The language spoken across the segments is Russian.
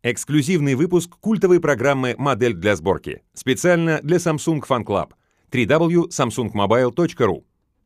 Эксклюзивный выпуск культовой программы «Модель для сборки». Специально для Samsung Fan Club. www.samsungmobile.ru.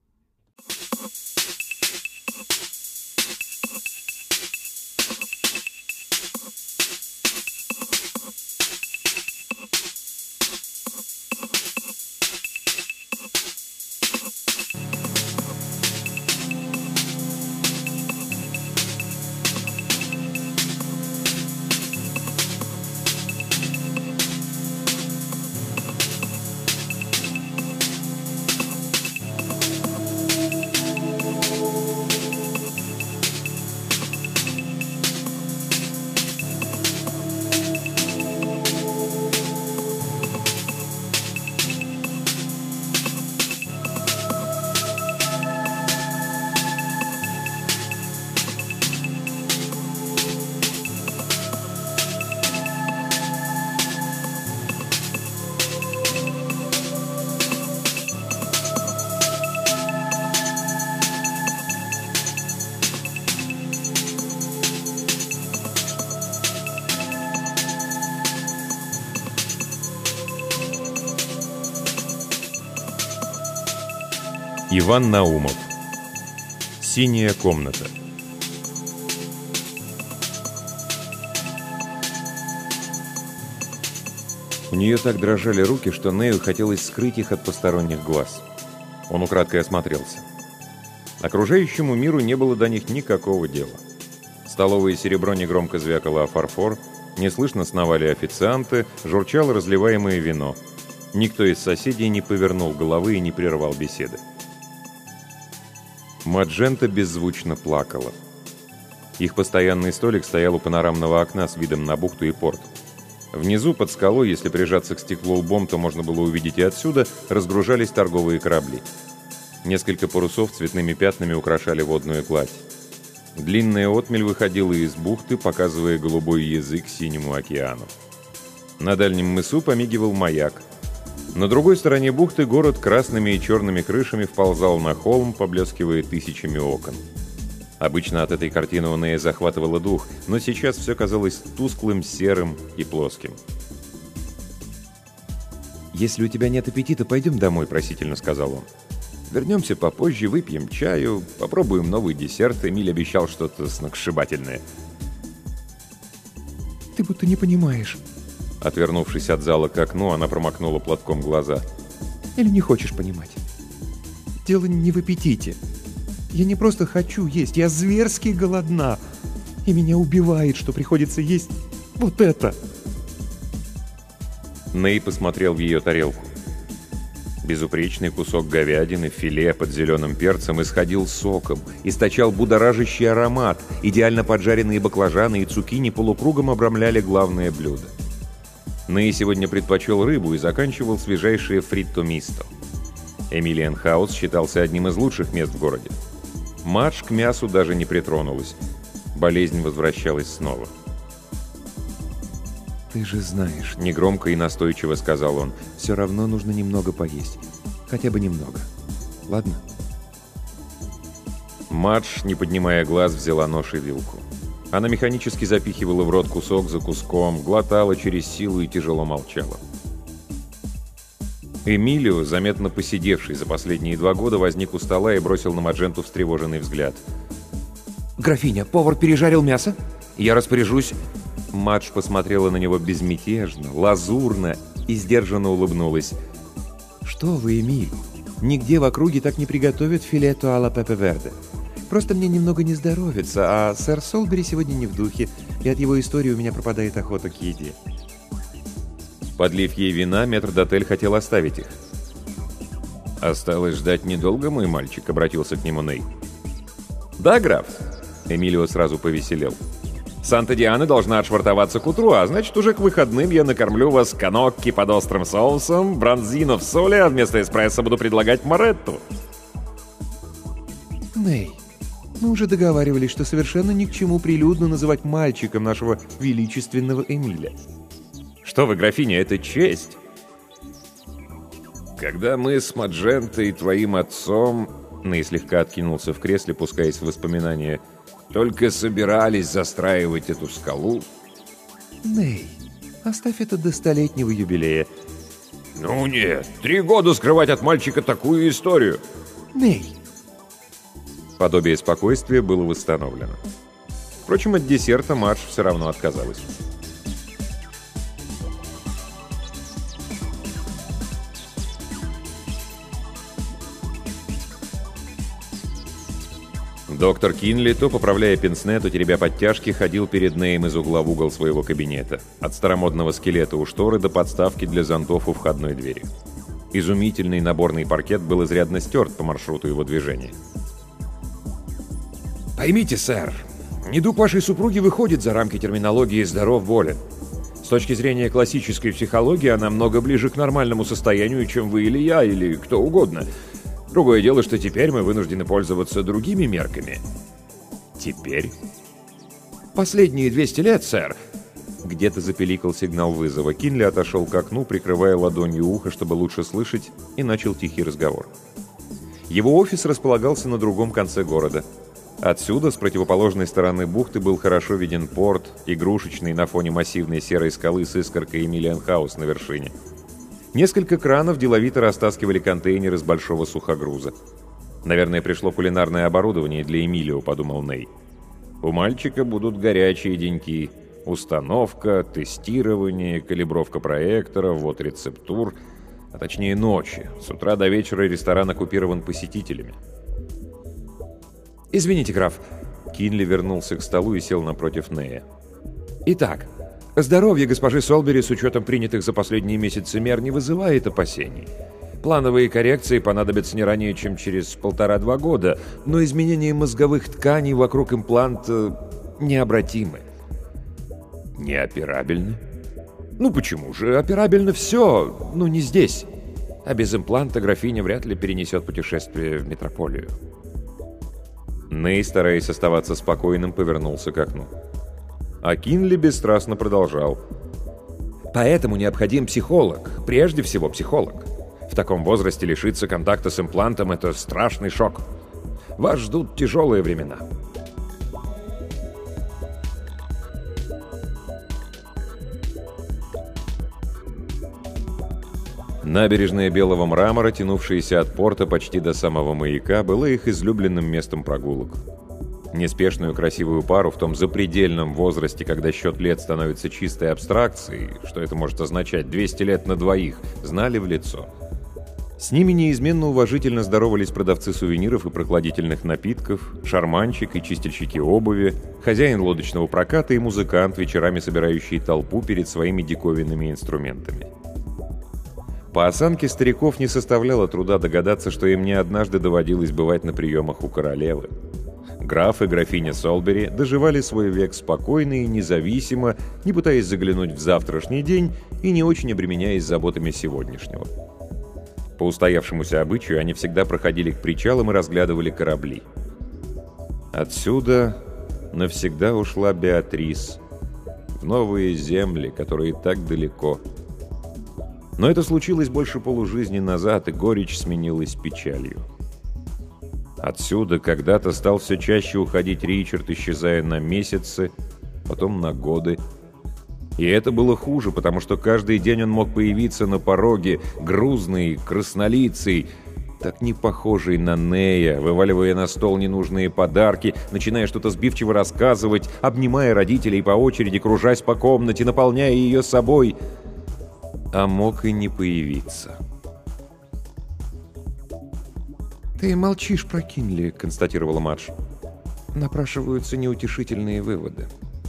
Иван Наумов. «Синяя комната». У нее так дрожали руки, что Нею хотелось скрыть их от посторонних глаз. Он украдкой осмотрелся. Окружающему миру не было до них никакого дела. Столовое серебро негромко звякало о фарфор, неслышно сновали официанты, журчало разливаемое вино. Никто из соседей не повернул головы и не прервал беседы. Маджента беззвучно плакала. Их постоянный столик стоял у панорамного окна с видом на бухту и порт. Внизу, под скалой, если прижаться к стеклу лбом, то можно было увидеть и отсюда, разгружались торговые корабли. Несколько парусов цветными пятнами украшали водную гладь. Длинная отмель выходила из бухты, показывая голубой язык синему океану. На дальнем мысу помигивал маяк. На другой стороне бухты город красными и черными крышами вползал на холм, поблескивая тысячами окон. Обычно от этой картины у Нея захватывало дух, но сейчас все казалось тусклым, серым и плоским. «Если у тебя нет аппетита, пойдем домой», — просительно сказал он. «Вернемся попозже, выпьем чаю, попробуем новый десерт. Эмиль обещал что-то сногсшибательное». «Ты будто не понимаешь». Отвернувшись от зала к окну, она промокнула платком глаза. «Или не хочешь понимать? Дело не в аппетите. Я не просто хочу есть, я зверски голодна. И меня убивает, что приходится есть вот это». Ней посмотрел в ее тарелку. Безупречный кусок говядины, филе под зеленым перцем исходил соком, источал будоражащий аромат. Идеально поджаренные баклажаны и цукини полукругом обрамляли главное блюдо. Ней сегодня предпочел рыбу и заканчивал свежайшее фритто мисто. Эмилиан Хаус считался одним из лучших мест в городе. Мадж к мясу даже не притронулась. Болезнь возвращалась снова. «Ты же знаешь», — негромко и настойчиво сказал он, — «все равно нужно немного поесть. Хотя бы немного. Ладно?» Мадж, не поднимая глаз, взяла нож и вилку. Она механически запихивала в рот кусок за куском, глотала через силу и тяжело молчала. Эмилио, заметно посидевший за последние 2 года, возник у стола и бросил на Мадженту встревоженный взгляд. «Графиня, повар пережарил мясо? Я распоряжусь». Мадж посмотрела на него безмятежно, лазурно и сдержанно улыбнулась. «Что вы, Эмиль? Нигде в округе так не приготовят филето а-ла Пепе Верде. Просто мне немного не здоровится, а сэр Солбери сегодня не в духе, и от его истории у меня пропадает охота к еде». Подлив ей вина, метрдотель хотел оставить их. «Осталось ждать недолго, мой мальчик», — обратился к нему Ней. «Да, граф?» — Эмилио сразу повеселел. «Санта-Диана должна отшвартоваться к утру, а значит, уже к выходным я накормлю вас канокки под острым соусом, бронзино в соли, а вместо эспрессо буду предлагать моретту». «Ней, мы уже договаривались, что совершенно ни к чему прилюдно называть мальчиком нашего величественного Эмиля». «Что вы, графиня, это честь!» «Когда мы с Маджентой и твоим отцом...» Ней слегка откинулся в кресле, пускаясь в воспоминания. «Только собирались застраивать эту скалу. Ней, оставь это до 100-летнего юбилея. Ну нет, 3 года скрывать от мальчика такую историю. Ней. Подобие спокойствия было восстановлено. Впрочем, от десерта Мадж все равно отказалась. Доктор Кинли, то поправляя пенсне, то теребя подтяжки, ходил перед Неем из угла в угол своего кабинета. От старомодного скелета у шторы до подставки для зонтов у входной двери. Изумительный наборный паркет был изрядно стерт по маршруту его движения. Поймите, сэр, недуг вашей супруги выходит за рамки терминологии «здоров-болен». С точки зрения классической психологии она много ближе к нормальному состоянию, чем вы или я, или кто угодно. Другое дело, что теперь мы вынуждены пользоваться другими мерками. Теперь? Последние 200 лет, сэр. Где-то запеликал сигнал вызова. Кинли отошел к окну, прикрывая ладонью ухо, чтобы лучше слышать, и начал тихий разговор. Его офис располагался на другом конце города. Отсюда, с противоположной стороны бухты, был хорошо виден порт, игрушечный на фоне массивной серой скалы с искоркой Эмилиан Хаус на вершине. Несколько кранов деловито растаскивали контейнеры с большого сухогруза. «Наверное, пришло кулинарное оборудование для Эмилио», — подумал Ней. «У мальчика будут горячие деньки. Установка, тестирование, калибровка проектора, ввод рецептур, а точнее ночи. С утра до вечера ресторан оккупирован посетителями». «Извините, граф». Кинли вернулся к столу и сел напротив Нея. «Итак, здоровье госпожи Солбери с учетом принятых за последние месяцы мер не вызывает опасений. Плановые коррекции понадобятся не ранее, чем через 1,5-2 года, но изменения мозговых тканей вокруг импланта необратимы». «Неоперабельны?» «Ну почему же? Операбельно все, но не здесь. А без импланта графиня вряд ли перенесет путешествие в метрополию». Ней, стараясь оставаться спокойным, повернулся к окну. А Кинли бесстрастно продолжал. «Поэтому необходим психолог, прежде всего психолог. В таком возрасте лишиться контакта с имплантом – это страшный шок. Вас ждут тяжелые времена». Набережная белого мрамора, тянувшаяся от порта почти до самого маяка, была их излюбленным местом прогулок. Неспешную красивую пару в том запредельном возрасте, когда счет лет становится чистой абстракцией, что это может означать 200 лет на двоих, знали в лицо. С ними неизменно уважительно здоровались продавцы сувениров и прохладительных напитков, шарманщик и чистильщики обуви, хозяин лодочного проката и музыкант, вечерами собирающий толпу перед своими диковинными инструментами. По осанке стариков не составляло труда догадаться, что им не однажды доводилось бывать на приемах у королевы. Граф и графиня Солбери доживали свой век спокойно и независимо, не пытаясь заглянуть в завтрашний день и не очень обременяясь заботами сегодняшнего. По устоявшемуся обычаю они всегда проходили к причалам и разглядывали корабли. Отсюда навсегда ушла Беатрис в новые земли, которые так далеко. Но это случилось больше полужизни назад, и горечь сменилась печалью. Отсюда когда-то стал все чаще уходить Ричард, исчезая на месяцы, потом на годы. И это было хуже, потому что каждый день он мог появиться на пороге, грузный, краснолицый, так не похожий на Нея, вываливая на стол ненужные подарки, начиная что-то сбивчиво рассказывать, обнимая родителей по очереди, кружась по комнате, наполняя ее собой. А мог и не появиться. «Ты молчишь про Кинли», — констатировала Мадж. «Напрашиваются неутешительные выводы».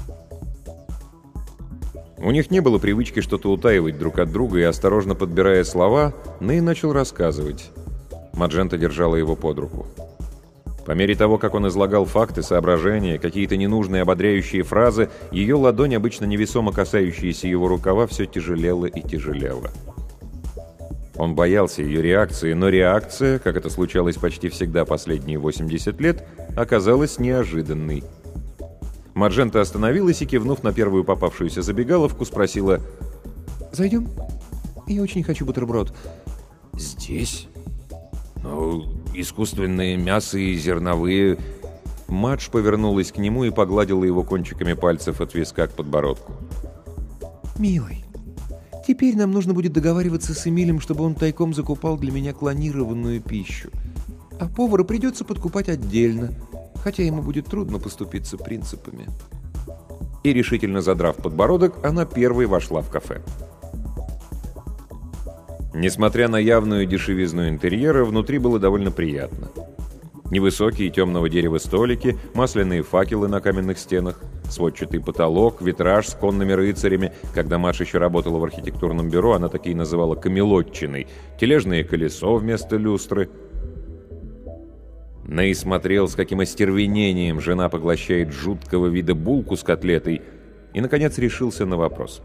У них не было привычки что-то утаивать друг от друга, и, осторожно подбирая слова, Ней начал рассказывать. Маджента держала его под руку. По мере того, как он излагал факты, соображения, какие-то ненужные ободряющие фразы, ее ладонь, обычно невесомо касающаяся его рукава, все тяжелела и тяжелела. Он боялся ее реакции, но реакция, как это случалось почти всегда последние 80 лет, оказалась неожиданной. Маджента остановилась и, кивнув на первую попавшуюся забегаловку, спросила: «Зайдем? Я очень хочу бутерброд». «Здесь? Ну, искусственное мясо и зерновые...» Мадж повернулась к нему и погладила его кончиками пальцев от виска к подбородку. Милый, теперь нам нужно будет договариваться с Эмилем, чтобы он тайком закупал для меня клонированную пищу. А повару придется подкупать отдельно, хотя ему будет трудно поступиться принципами». И, решительно задрав подбородок, она первой вошла в кафе. Несмотря на явную дешевизну интерьера, внутри было довольно приятно. Невысокие темного дерева столики, масляные факелы на каменных стенах, сводчатый потолок, витраж с конными рыцарями. Когда Маша еще работала в архитектурном бюро, она такие называла камелотчиной, тележное колесо вместо люстры. Ней смотрел, с каким остервенением жена поглощает жуткого вида булку с котлетой, и, наконец, решился на вопрос.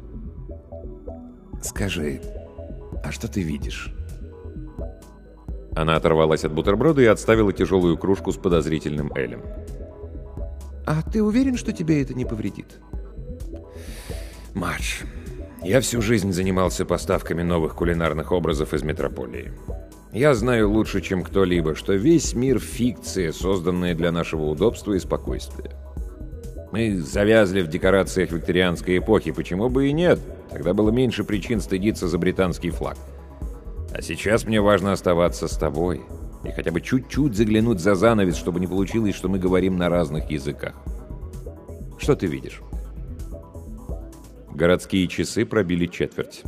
«Скажи, а что ты видишь?» Она оторвалась от бутерброда и отставила тяжелую кружку с подозрительным элем. «А ты уверен, что тебе это не повредит?» «Мадж, я всю жизнь занимался поставками новых кулинарных образов из метрополии. Я знаю лучше, чем кто-либо, что весь мир — фикция, созданная для нашего удобства и спокойствия. Мы завязли в декорациях викторианской эпохи, почему бы и нет? Тогда было меньше причин стыдиться за британский флаг. А сейчас мне важно оставаться с тобой и хотя бы чуть-чуть заглянуть за занавес, чтобы не получилось, что мы говорим на разных языках. Что ты видишь?» Городские часы пробили четверть.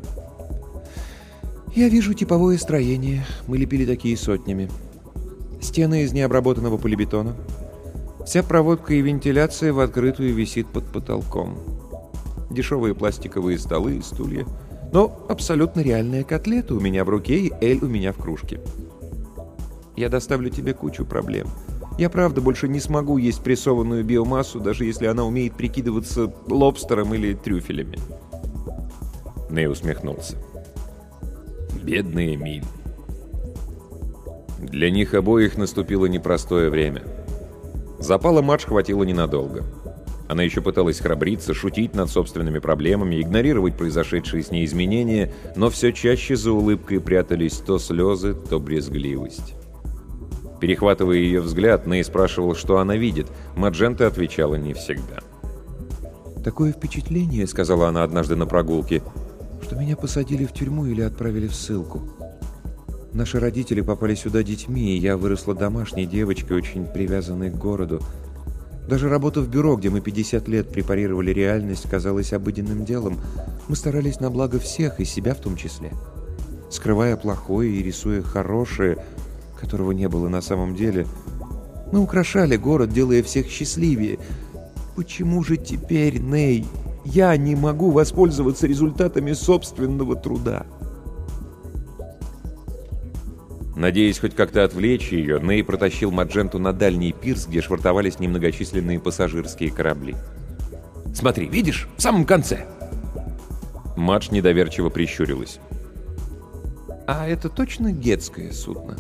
«Я вижу типовое строение. Мы лепили такие сотнями. Стены из необработанного полибетона. Вся проводка и вентиляция в открытую висит под потолком. Дешевые пластиковые столы и стулья. Но абсолютно реальная котлета у меня в руке и эль у меня в кружке. Я доставлю тебе кучу проблем. Я правда больше не смогу есть прессованную биомассу, даже если она умеет прикидываться лобстером или трюфелями». Ней усмехнулся. Бедный Эмиль. Для них обоих наступило непростое время. Запала Мадж хватило ненадолго. Она еще пыталась храбриться, шутить над собственными проблемами, игнорировать произошедшие с ней изменения, но все чаще за улыбкой прятались то слезы, то брезгливость. Перехватывая ее взгляд, Ней спрашивал, что она видит. Маджента отвечала не всегда. «Такое впечатление, — сказала она однажды на прогулке, — что меня посадили в тюрьму или отправили в ссылку. Наши родители попали сюда детьми, и я выросла домашней девочкой, очень привязанной к городу. Даже работа в бюро, где мы 50 лет препарировали реальность, казалась обыденным делом. Мы старались на благо всех, и себя в том числе. Скрывая плохое и рисуя хорошее, которого не было на самом деле, мы украшали город, делая всех счастливее. Почему же теперь, Ней, я не могу воспользоваться результатами собственного труда?» Надеясь хоть как-то отвлечь ее, Ней протащил Мадженту на дальний пирс, где швартовались немногочисленные пассажирские корабли. «Смотри, видишь? В самом конце!» Мадж недоверчиво прищурилась. «А это точно гетское судно?»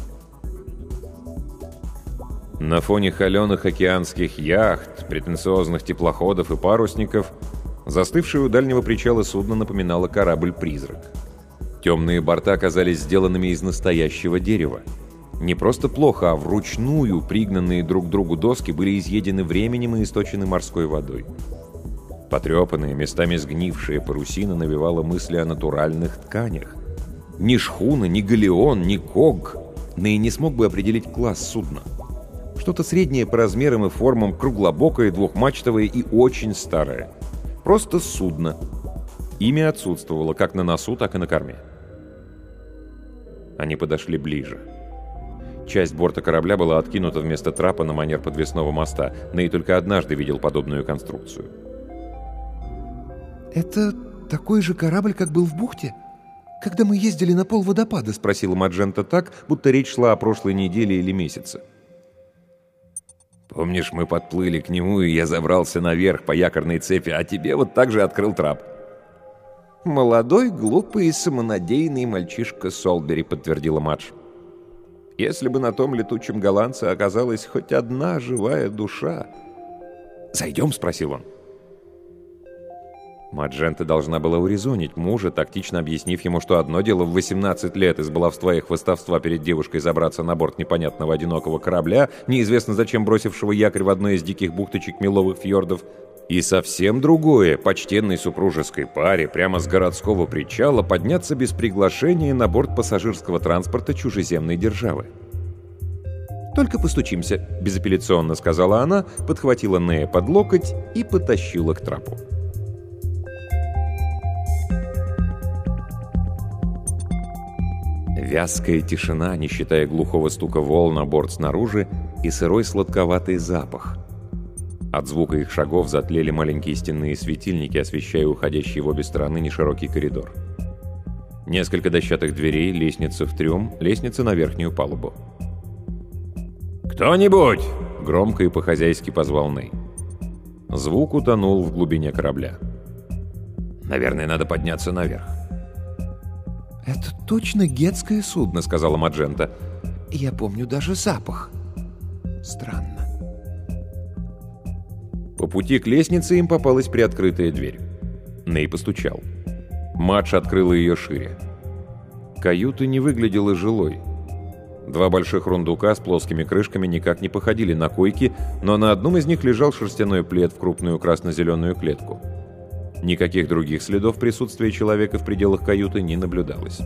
На фоне холеных океанских яхт, претенциозных теплоходов и парусников, застывшее у дальнего причала судно напоминало корабль-призрак. Темные борта оказались сделанными из настоящего дерева. Не просто плохо, а вручную пригнанные друг к другу доски были изъедены временем и источены морской водой. Потрепанные, местами сгнившие парусина навевала мысли о натуральных тканях. Ни шхуна, ни галеон, ни ког Ней не смог бы определить класс судна. Что-то среднее по размерам и формам, круглобокое, двухмачтовое и очень старое. Просто судно. Имя отсутствовало как на носу, так и на корме. Они подошли ближе. Часть борта корабля была откинута вместо трапа на манер подвесного моста. Ней только однажды видел подобную конструкцию. «Это такой же корабль, как был в бухте? Когда мы ездили на полводопада?» — спросила Маджента так, будто речь шла о прошлой неделе или месяце. «Помнишь, мы подплыли к нему, и я забрался наверх по якорной цепи, а тебе вот так же открыл трап?» «Молодой, глупый и самонадеянный мальчишка Солбери», — подтвердила Мадж. «Если бы на том летучем голландце оказалась хоть одна живая душа...» «Зайдем?» — спросил он. Маджента должна была урезонить мужа, тактично объяснив ему, что одно дело в 18 лет из баловства и хвастовства перед девушкой забраться на борт непонятного одинокого корабля, неизвестно зачем бросившего якорь в одной из диких бухточек меловых фьордов, И совсем другое — почтенной супружеской паре прямо с городского причала подняться без приглашения на борт пассажирского транспорта чужеземной державы. «Только постучимся», — безапелляционно сказала она, подхватила Нея под локоть и потащила к трапу. Вязкая тишина, не считая глухого стука волн на борт снаружи, и сырой сладковатый запах. От звука их шагов затлели маленькие стенные светильники, освещая уходящий в обе стороны неширокий коридор. Несколько дощатых дверей, лестница в трюм, лестница на верхнюю палубу. «Кто-нибудь!» — громко и по-хозяйски позвал Ней. Звук утонул в глубине корабля. «Наверное, надо подняться наверх». «Это точно гетское судно», — сказала Маджента. «Я помню даже запах. Странно». По пути к лестнице им попалась приоткрытая дверь. Ней постучал. Мадж открыла ее шире. Каюта не выглядела жилой. Два больших рундука с плоскими крышками никак не походили на койки, но на одном из них лежал шерстяной плед в крупную красно-зеленую клетку. Никаких других следов присутствия человека в пределах каюты не наблюдалось.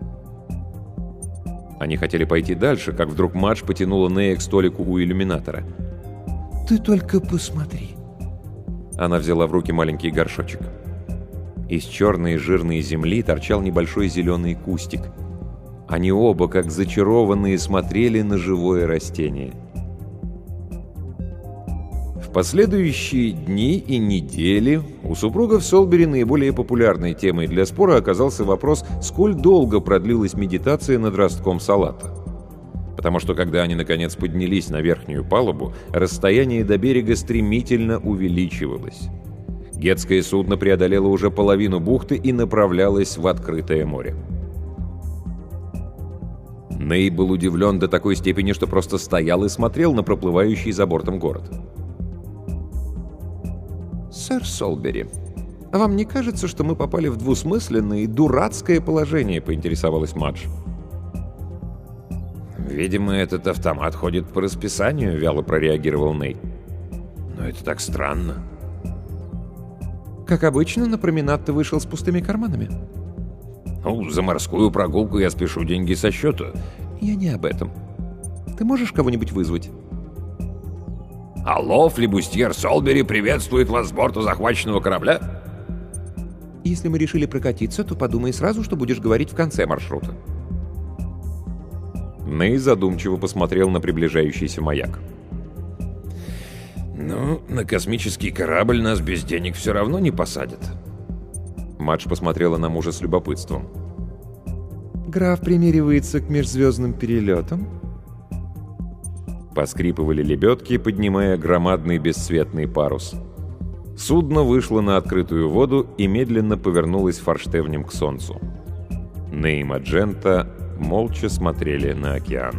Они хотели пойти дальше, как вдруг Мадж потянула Нея к столику у иллюминатора. «Ты только посмотри». Она взяла в руки маленький горшочек. Из черной жирной земли торчал небольшой зеленый кустик. Они оба, как зачарованные, смотрели на живое растение. В последующие дни и недели у супругов Солбери наиболее популярной темой для спора оказался вопрос, сколь долго продлилась медитация над ростком салата. Потому что, когда они наконец поднялись на верхнюю палубу, расстояние до берега стремительно увеличивалось. Гетское судно преодолело уже половину бухты и направлялось в открытое море. Ней был удивлен до такой степени, что просто стоял и смотрел на проплывающий за бортом город. «Сэр Солбери, а вам не кажется, что мы попали в двусмысленное и дурацкое положение?» — поинтересовалась Мадж. «Видимо, этот автомат ходит по расписанию», — вяло прореагировал Ней. «Но это так странно». «Как обычно, на променад ты вышел с пустыми карманами». «Ну, за морскую прогулку я спешу деньги со счета». «Я не об этом. Ты можешь кого-нибудь вызвать?» «Алло, флибустьер Солбери приветствует вас с борта захваченного корабля?» «Если мы решили прокатиться, то подумай сразу, что будешь говорить в конце маршрута». Ней задумчиво посмотрел на приближающийся маяк. «Ну, на космический корабль нас без денег все равно не посадят». Мадж посмотрела на мужа с любопытством. «Граф примеривается к межзвездным перелетам?» Поскрипывали лебедки, поднимая громадный бесцветный парус. Судно вышло на открытую воду и медленно повернулось форштевнем к солнцу. Ней и Маджента молча смотрели на океан.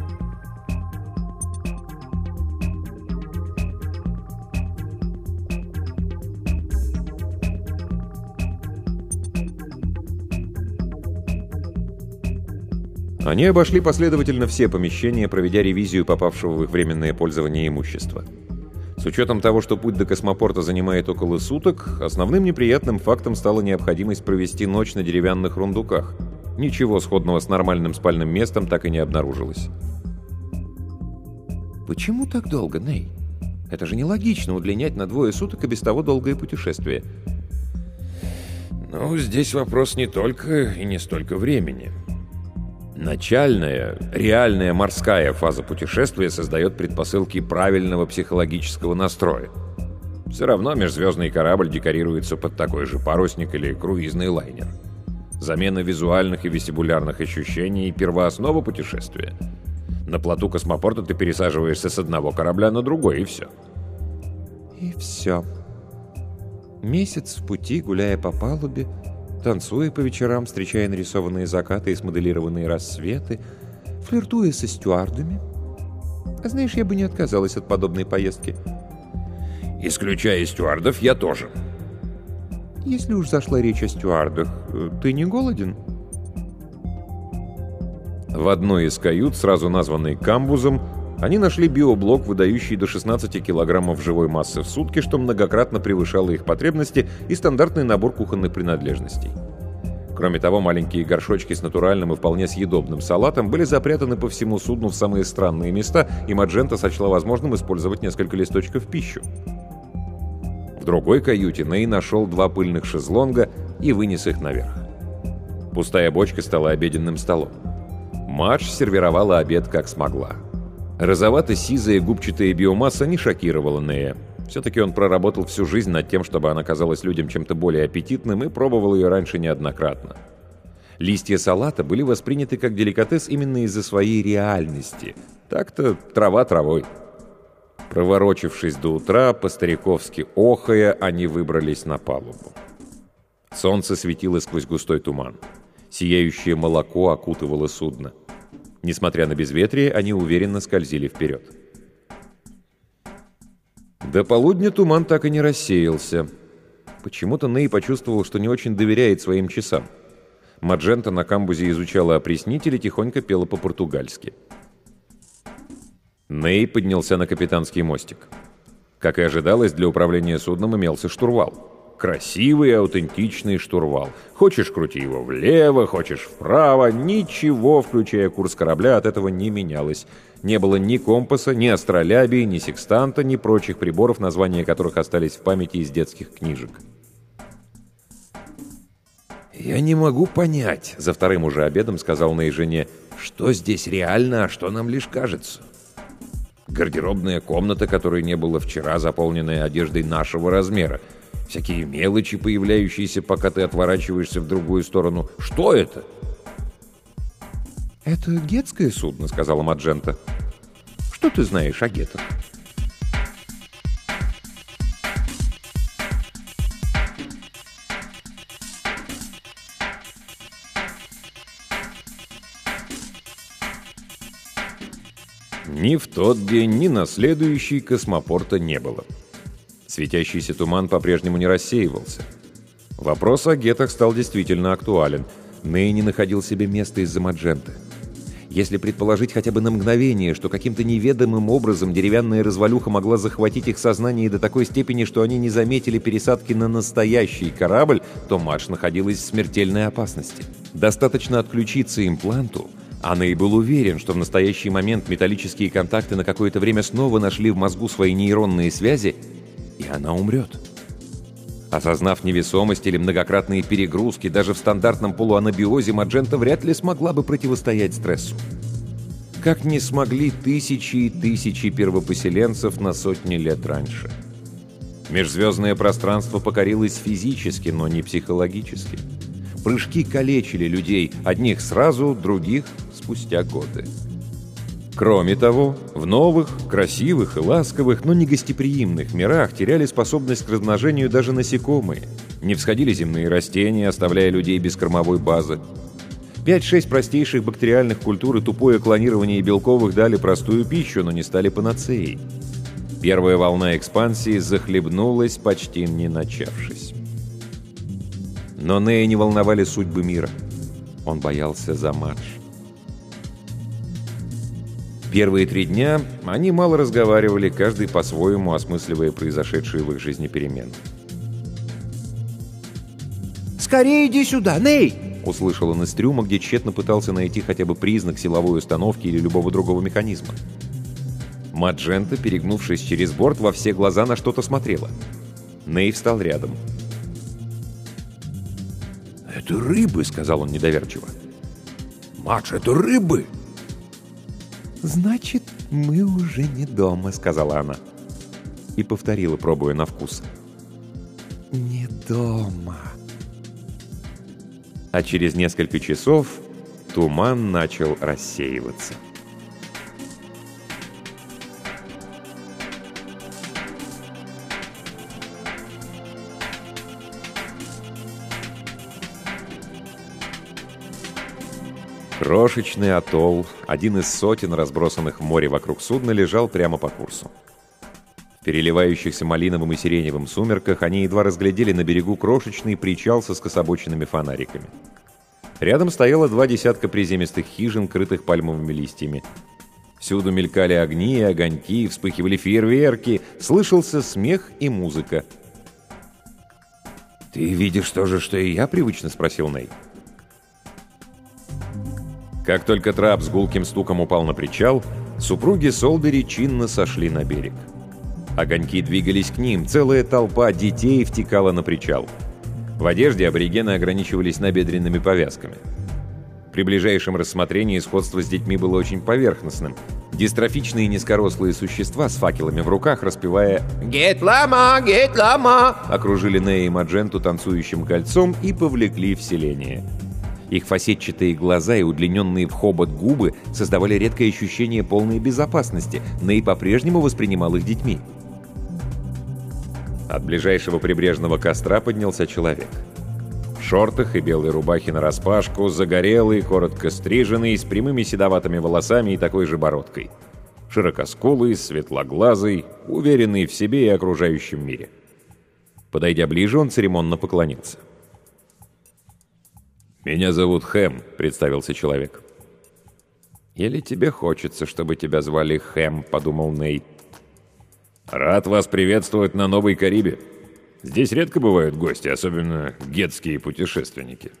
Они обошли последовательно все помещения, проведя ревизию попавшего в их временное пользование имущества. С учетом того, что путь до космопорта занимает около суток, основным неприятным фактом стала необходимость провести ночь на деревянных рундуках. Ничего сходного с нормальным спальным местом так и не обнаружилось. «Почему так долго, Ней? Это же нелогично удлинять на 2 суток и без того долгое путешествие». «Ну, здесь вопрос не только и не столько времени. Начальная, реальная морская фаза путешествия создает предпосылки правильного психологического настроя. Все равно межзвездный корабль декорируется под такой же парусник или круизный лайнер. Замена визуальных и вестибулярных ощущений – первооснова путешествия. На плоту космопорта ты пересаживаешься с одного корабля на другой, и все». И все. Месяц в пути, гуляя по палубе, танцуя по вечерам, встречая нарисованные закаты и смоделированные рассветы, флиртуя со стюардами. А знаешь, я бы не отказалась от подобной поездки. «Исключая стюардов, я тоже». Если уж зашла речь о стюардах, ты не голоден? В одной из кают, сразу названной камбузом, Они нашли биоблок, выдающий до 16 килограммов живой массы в сутки, что многократно превышало их потребности, и стандартный набор кухонных принадлежностей. Кроме того, маленькие горшочки с натуральным и вполне съедобным салатом были запрятаны по всему судну в самые странные места, и Маджента сочла возможным использовать несколько листочков в пищу. В другой каюте Ней нашел 2 пыльных шезлонга и вынес их наверх. Пустая бочка стала обеденным столом. Мадж сервировала обед как смогла. Розовато-сизая губчатая биомасса не шокировала Нея. Все-таки он проработал всю жизнь над тем, чтобы она казалась людям чем-то более аппетитным, и пробовал ее раньше неоднократно. Листья салата были восприняты как деликатес именно из-за своей реальности. Так-то трава травой. Проворочившись до утра, по-стариковски охая, они выбрались на палубу. Солнце светило сквозь густой туман. Сияющее молоко окутывало судно. Несмотря на безветрие, они уверенно скользили вперед. До полудня туман так и не рассеялся. Почему-то Ней почувствовал, что не очень доверяет своим часам. Маджента на камбузе изучала опреснитель и тихонько пела по-португальски. Ней поднялся на капитанский мостик. Как и ожидалось, для управления судном имелся штурвал. Красивый и аутентичный штурвал. Хочешь, крути его влево, хочешь вправо. Ничего, включая курс корабля, от этого не менялось. Не было ни компаса, ни астролябии, ни секстанта, ни прочих приборов, названия которых остались в памяти из детских книжек. «Я не могу понять», — за вторым уже обедом сказал Ней жене, «что здесь реально, а что нам лишь кажется. Гардеробная комната, которой не было вчера, заполненная одеждой нашего размера. Всякие мелочи, появляющиеся, пока ты отворачиваешься в другую сторону. Что это?» «Это гетское судно», — сказала Маджента. «Что ты знаешь о гетах?» Ни в тот день, ни на следующий космопорта не было. Светящийся туман по-прежнему не рассеивался. Вопрос о гетах стал действительно актуален. Ней не находил себе места из-за Мадженты. Если предположить хотя бы на мгновение, что каким-то неведомым образом деревянная развалюха могла захватить их сознание до такой степени, что они не заметили пересадки на настоящий корабль, то Мадж находилась в смертельной опасности. Достаточно отключиться импланту, а Ней был уверен, что в настоящий момент металлические контакты на какое-то время снова нашли в мозгу свои нейронные связи, и она умрет. Осознав невесомость или многократные перегрузки, даже в стандартном полуанабиозе Маджента вряд ли смогла бы противостоять стрессу. Как не смогли тысячи и тысячи первопоселенцев на сотни лет раньше. Межзвездное пространство покорилось физически, но не психологически. Прыжки калечили людей, одних сразу, других спустя годы. Кроме того, в новых, красивых и ласковых, но не гостеприимных мирах теряли способность к размножению даже насекомые. Не всходили земные растения, оставляя людей без кормовой базы. 5-6 простейших бактериальных культур и тупое клонирование белковых дали простую пищу, но не стали панацеей. Первая волна экспансии захлебнулась, почти не начавшись. Но Нея не волновали судьбы мира. Он боялся за Мадж. Первые 3 дня они мало разговаривали, каждый по-своему осмысливая произошедшие в их жизни перемены. «Скорее иди сюда, Ней!» — услышал он из трюма, где тщетно пытался найти хотя бы признак силовой установки или любого другого механизма. Маджента, перегнувшись через борт, во все глаза на что-то смотрела. Ней встал рядом. «Это рыбы», — сказал он недоверчиво. «Мадж, это рыбы!» «Значит, мы уже не дома», — сказала она. И повторила, пробуя на вкус. «Не дома». А через несколько часов туман начал рассеиваться. Крошечный атолл, один из сотен разбросанных в море вокруг судна, лежал прямо по курсу. В переливающихся малиновым и сиреневым сумерках они едва разглядели на берегу крошечный причал со скособоченными фонариками. Рядом стояло 2 десятка приземистых хижин, крытых пальмовыми листьями. Всюду мелькали огни и огоньки, вспыхивали фейерверки, слышался смех и музыка. «Ты видишь то же, что и я?» — привычно спросил Ней. Как только трап с гулким стуком упал на причал, супруги Солбери чинно сошли на берег. Огоньки двигались к ним, целая толпа детей втекала на причал. В одежде аборигены ограничивались набедренными повязками. При ближайшем рассмотрении сходство с детьми было очень поверхностным. Дистрофичные низкорослые существа с факелами в руках, распевая «Гет лама! Гет лама!», окружили Нея и Мадженту танцующим кольцом и повлекли в селение. Их фасетчатые глаза и удлиненные в хобот губы создавали редкое ощущение полной безопасности. Ней по-прежнему воспринимал их детьми. От ближайшего прибрежного костра поднялся человек. В шортах и белой рубахе нараспашку, загорелый, коротко стриженный, с прямыми седоватыми волосами и такой же бородкой. Широкоскулый, светлоглазый, уверенный в себе и окружающем мире. Подойдя ближе, он церемонно поклонился. «Меня зовут Хэм», — представился человек. «Или тебе хочется, чтобы тебя звали Хэм», — подумал Ней. «Рад вас приветствовать на Новой Карибе. Здесь редко бывают гости, особенно гетские путешественники».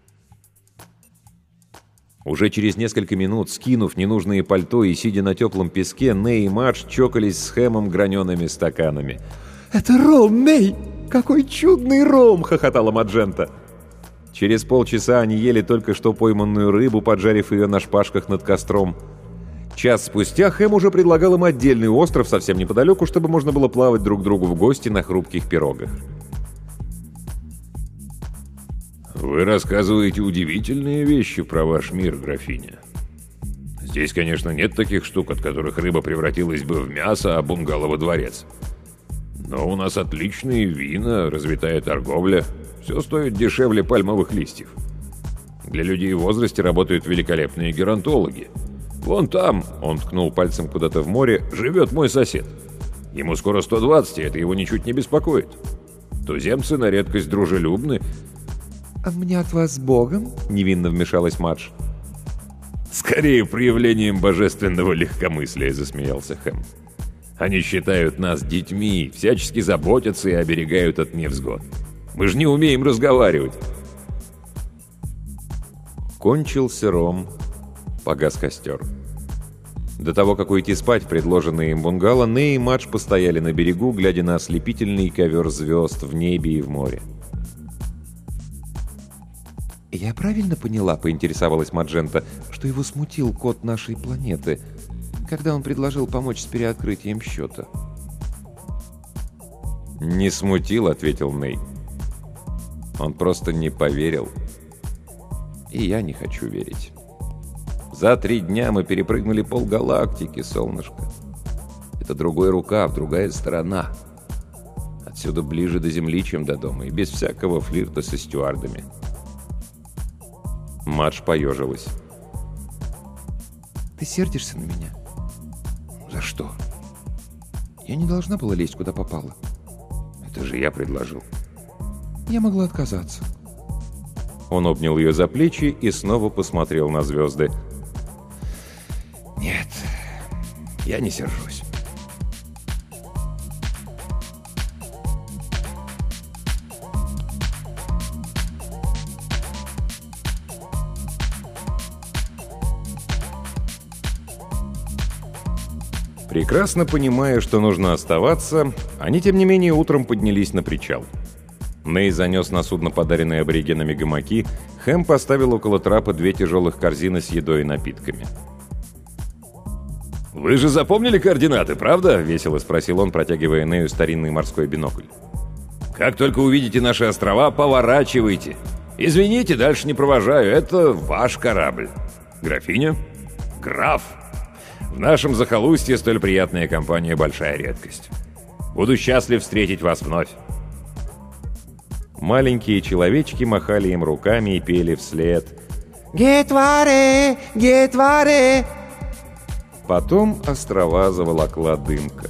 Уже через несколько минут, скинув ненужные пальто и сидя на теплом песке, Ней и Мадж чокались с Хэмом гранеными стаканами. «Это ром, Ней! Какой чудный ром!» — хохотала Маджента. Через полчаса они ели только что пойманную рыбу, поджарив ее на шпажках над костром. Час спустя Хэм уже предлагал им отдельный остров совсем неподалеку, чтобы можно было плавать друг к другу в гости на хрупких пирогах. «Вы рассказываете удивительные вещи про ваш мир, графиня. Здесь, конечно, нет таких штук, от которых рыба превратилась бы в мясо, а бунгало во дворец. Но у нас отличные вина, развитая торговля. Все стоит дешевле пальмовых листьев. Для людей в возрасте работают великолепные геронтологи. Вон там, он ткнул пальцем куда-то в море, живет мой сосед. Ему скоро 120, и это его ничуть не беспокоит. Туземцы на редкость дружелюбны». «А мне от вас с Богом?» — невинно вмешалась Мадж. «Скорее проявлением божественного легкомыслия», — засмеялся Хэм. «Они считают нас детьми, всячески заботятся и оберегают от невзгод. Мы же не умеем разговаривать». Кончился ром, погас костер. До того, как уйти спать в предложенное им бунгало, Ней и Мадж постояли на берегу, глядя на ослепительный ковер звезд в небе и в море. «Я правильно поняла, — поинтересовалась Маджента, — что его смутил код нашей планеты, когда он предложил помочь с переоткрытием счета?» «Не смутил, — ответил Ней. Он просто не поверил. И я не хочу верить. За 3 дня мы перепрыгнули полгалактики, солнышко. Это другой рукав, другая сторона. Отсюда ближе до Земли, чем до дома, и без всякого флирта со стюардами». Мадж поежилась. «Ты сердишься на меня?» «За что?» «Я не должна была лезть, куда попала». «Это же я предложил». «Я могла отказаться». Он обнял ее за плечи и снова посмотрел на звезды. «Нет, я не сержусь». Прекрасно понимая, что нужно оставаться, они, тем не менее, утром поднялись на причал. Ней занес на судно подаренные аборигенами гамаки, Хэм поставил около трапа 2 тяжелых корзины с едой и напитками. «Вы же запомнили координаты, правда?» — весело спросил он, протягивая Нею старинный морской бинокль. «Как только увидите наши острова, поворачивайте. Извините, дальше не провожаю, это ваш корабль. Графиня? Граф. В нашем захолустье столь приятная компания — большая редкость. Буду счастлив встретить вас вновь». Маленькие человечки махали им руками и пели вслед «Гетваре! Гетваре!». Потом острова заволокла дымка.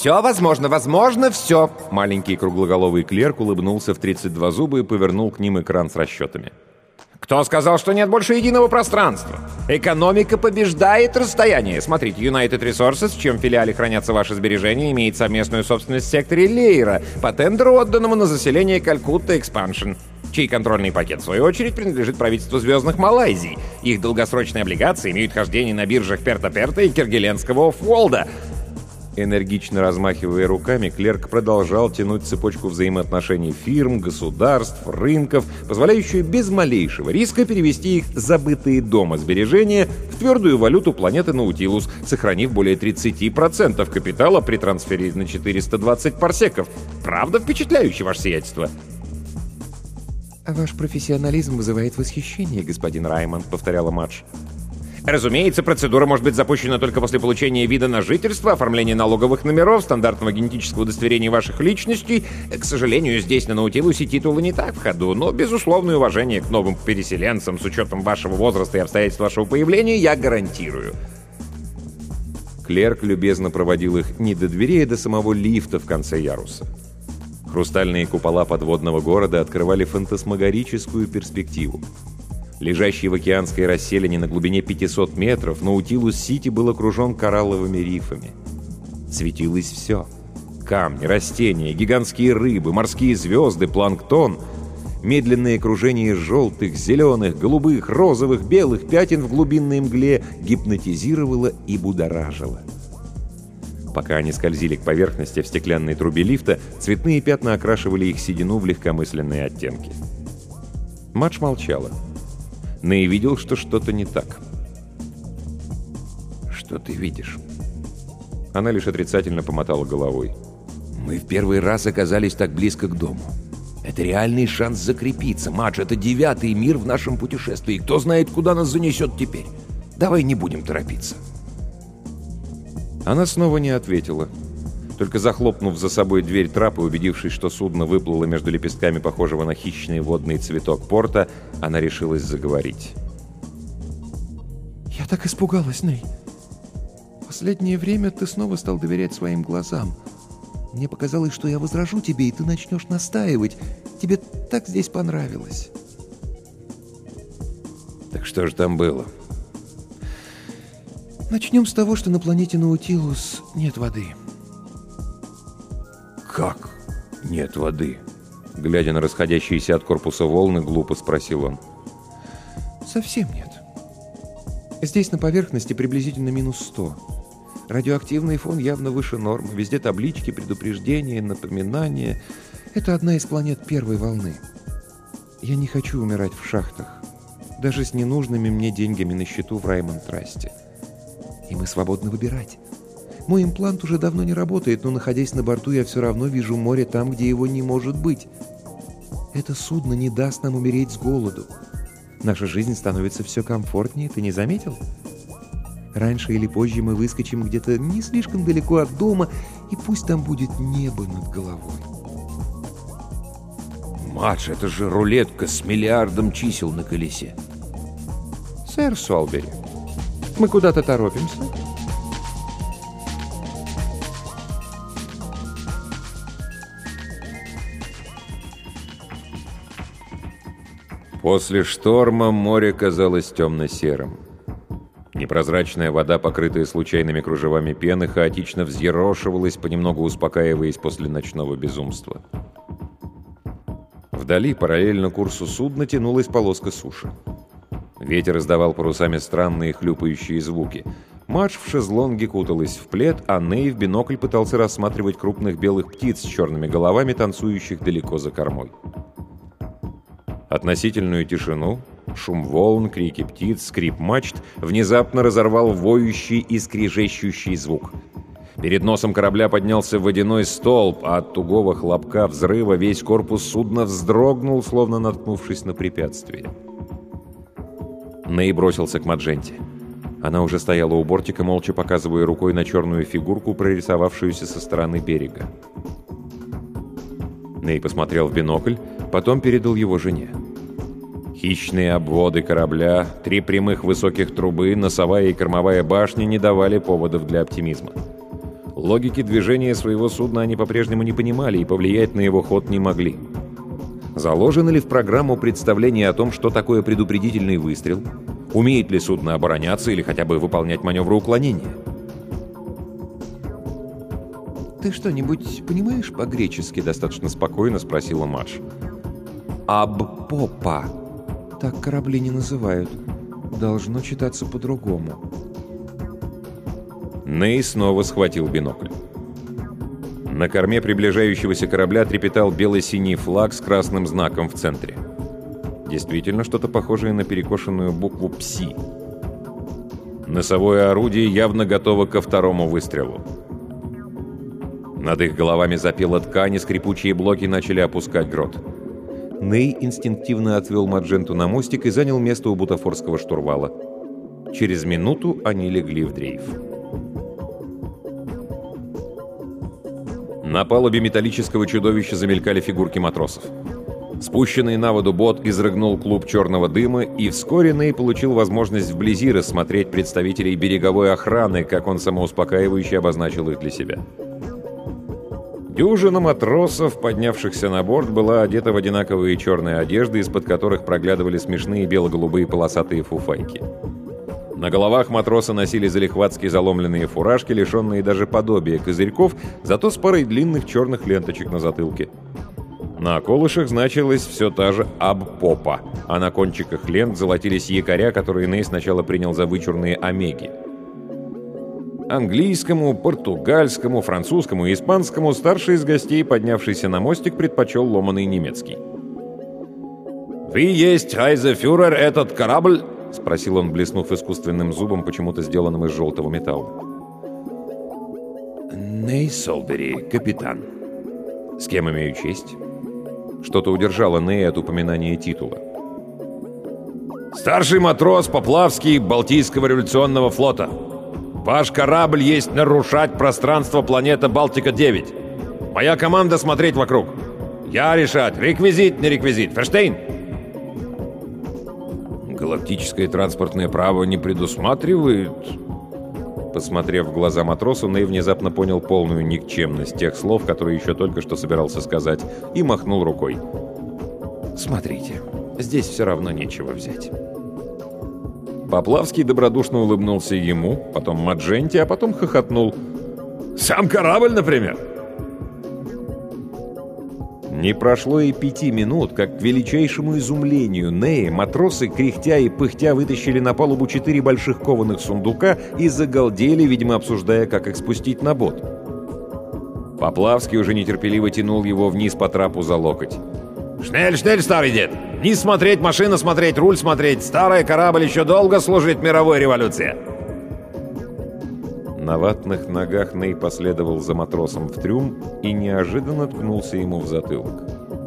«Все возможно, возможно все!» Маленький круглоголовый клерк улыбнулся в 32 зуба и повернул к ним экран с расчетами. «Кто сказал, что нет больше единого пространства? Экономика побеждает расстояние. Смотрите, United Resources, в чьем филиале хранятся ваши сбережения, имеет совместную собственность в секторе Лейра по тендеру, отданному на заселение Калькутта Экспаншн, чей контрольный пакет, в свою очередь, принадлежит правительству Звездных Малайзий. Их долгосрочные облигации имеют хождение на биржах Перта-Перта и Киргеленского Оффволда». Энергично размахивая руками, клерк продолжал тянуть цепочку взаимоотношений фирм, государств, рынков, позволяющую без малейшего риска перевести их забытые дома сбережения в твердую валюту планеты Наутилус, сохранив более 30% капитала при трансфере на 420 парсеков. Правда впечатляюще, ваше сиятельство? «Ваш профессионализм вызывает восхищение, господин Раймонд», — повторяла Мадж. Разумеется, процедура может быть запущена только после получения вида на жительство, оформления налоговых номеров, стандартного генетического удостоверения ваших личностей. К сожалению, здесь на Наутилусе титулы не так в ходу, но безусловное уважение к новым переселенцам с учетом вашего возраста и обстоятельств вашего появления я гарантирую. Клерк любезно проводил их не до дверей, а до самого лифта в конце яруса. Хрустальные купола подводного города открывали фантасмагорическую перспективу. Лежащий в океанской расселине на глубине 500 метров, Наутилус-Сити был окружен коралловыми рифами. Светилось все. Камни, растения, гигантские рыбы, морские звезды, планктон. Медленное кружение желтых, зеленых, голубых, розовых, белых пятен в глубинной мгле гипнотизировало и будоражило. Пока они скользили к поверхности в стеклянной трубе лифта, цветные пятна окрашивали их седину в легкомысленные оттенки. Мадж молчала. Ней видел, что что-то не так. «Что ты видишь?» Она лишь отрицательно помотала головой. «Мы в первый раз оказались так близко к дому. Это реальный шанс закрепиться. Мадж, это 9-й мир в нашем путешествии. Кто знает, куда нас занесет теперь. Давай не будем торопиться». Она снова не ответила. Только захлопнув за собой дверь трапа, убедившись, что судно выплыло между лепестками похожего на хищный водный цветок порта, она решилась заговорить. «Я так испугалась, Ней. Последнее время ты снова стал доверять своим глазам. Мне показалось, что я возражу тебе, и ты начнешь настаивать. Тебе так здесь понравилось». «Так что же там было?» «Начнем с того, что на планете Наутилус нет воды». «Как нет воды?» Глядя на расходящиеся от корпуса волны, глупо спросил он. «Совсем нет. Здесь на поверхности приблизительно минус 100. Радиоактивный фон явно выше нормы. Везде таблички, предупреждения, напоминания. Это одна из планет первой волны. Я не хочу умирать в шахтах. Даже с ненужными мне деньгами на счету в Раймонд-Трасте. И мы свободны выбирать. Мой имплант уже давно не работает, но, находясь на борту, я все равно вижу море там, где его не может быть. Это судно не даст нам умереть с голоду. Наша жизнь становится все комфортнее, ты не заметил? Раньше или позже мы выскочим где-то не слишком далеко от дома, и пусть там будет небо над головой». «Мадж, это же рулетка с миллиардом чисел на колесе». «Сэр Солбери, мы куда-то торопимся?» После шторма море казалось темно-серым. Непрозрачная вода, покрытая случайными кружевами пены, хаотично взъерошивалась, понемногу успокаиваясь после ночного безумства. Вдали, параллельно курсу судна, тянулась полоска суши. Ветер издавал парусами странные хлюпающие звуки. Мадж в шезлонге куталась в плед, а Ней в бинокль пытался рассматривать крупных белых птиц с черными головами, танцующих далеко за кормой. Относительную тишину, шум волн, крики птиц, скрип мачт внезапно разорвал воющий и скрежещущий звук. Перед носом корабля поднялся водяной столб, а от тугого хлопка взрыва весь корпус судна вздрогнул, словно наткнувшись на препятствие. Ней бросился к Мадженте. Она уже стояла у бортика, молча показывая рукой на черную фигурку, прорисовавшуюся со стороны берега. Ней посмотрел в бинокль, потом передал его жене. Хищные обводы корабля, 3 прямых высоких трубы, носовая и кормовая башни не давали поводов для оптимизма. Логики движения своего судна они по-прежнему не понимали и повлиять на его ход не могли. Заложено ли в программу представление о том, что такое предупредительный выстрел? Умеет ли судно обороняться или хотя бы выполнять маневры уклонения? «Ты что-нибудь понимаешь по-гречески?» — достаточно спокойно спросила Мадж. «Аб-попа. Так корабли не называют. Должно читаться по-другому». Ней снова схватил бинокль. На корме приближающегося корабля трепетал бело-синий флаг с красным знаком в центре. Действительно, что-то похожее на перекошенную букву «Пси». Носовое орудие явно готово ко второму выстрелу. Над их головами запела ткань, и скрипучие блоки начали опускать грот. Ней инстинктивно отвел Мадженту на мостик и занял место у бутафорского штурвала. Через минуту они легли в дрейф. На палубе металлического чудовища замелькали фигурки матросов. Спущенный на воду бот изрыгнул клуб черного дыма, и вскоре Ней получил возможность вблизи рассмотреть представителей береговой охраны, как он самоуспокаивающе обозначил их для себя. Дюжина матросов, поднявшихся на борт, была одета в одинаковые черные одежды, из-под которых проглядывали смешные бело-голубые полосатые фуфайки. На головах матросы носили залихватски заломленные фуражки, лишенные даже подобия козырьков, зато с парой длинных черных ленточек на затылке. На околышах значилась все та же «Аб-попа», а на кончиках лент золотились якоря, которые Ней сначала принял за вычурные омеги. Английскому, португальскому, французскому и испанскому старший из гостей, поднявшийся на мостик, предпочел ломаный немецкий. «Вы есть райзефюрер этот корабль?» — спросил он, блеснув искусственным зубом, почему-то сделанным из желтого металла. «Ней Солбери, капитан». «С кем имею честь?» Что-то удержало Нея от упоминания титула. «Старший матрос Поплавский Балтийского революционного флота. Ваш корабль есть нарушать пространство планеты Балтика-9. Моя команда смотреть вокруг. Я решать, реквизит, не реквизит. Ферштейн?» «Галактическое транспортное право не предусматривает...» Посмотрев в глаза матросу, Ней внезапно понял полную никчемность тех слов, которые еще только что собирался сказать, и махнул рукой. «Смотрите, здесь все равно нечего взять». Поплавский добродушно улыбнулся ему, потом Мадженте, а потом хохотнул. «Сам корабль, например?» Не прошло и 5 минут, как к величайшему изумлению Нея матросы, кряхтя и пыхтя, вытащили на палубу 4 больших кованых сундука и загалдели, видимо, обсуждая, как их спустить на бот. Поплавский уже нетерпеливо тянул его вниз по трапу за локоть. «Шнель, шнель, старый дед! Не смотреть, машина смотреть, руль смотреть! Старый корабль еще долго служит мировой революции!» На ватных ногах Ней последовал за матросом в трюм и неожиданно ткнулся ему в затылок.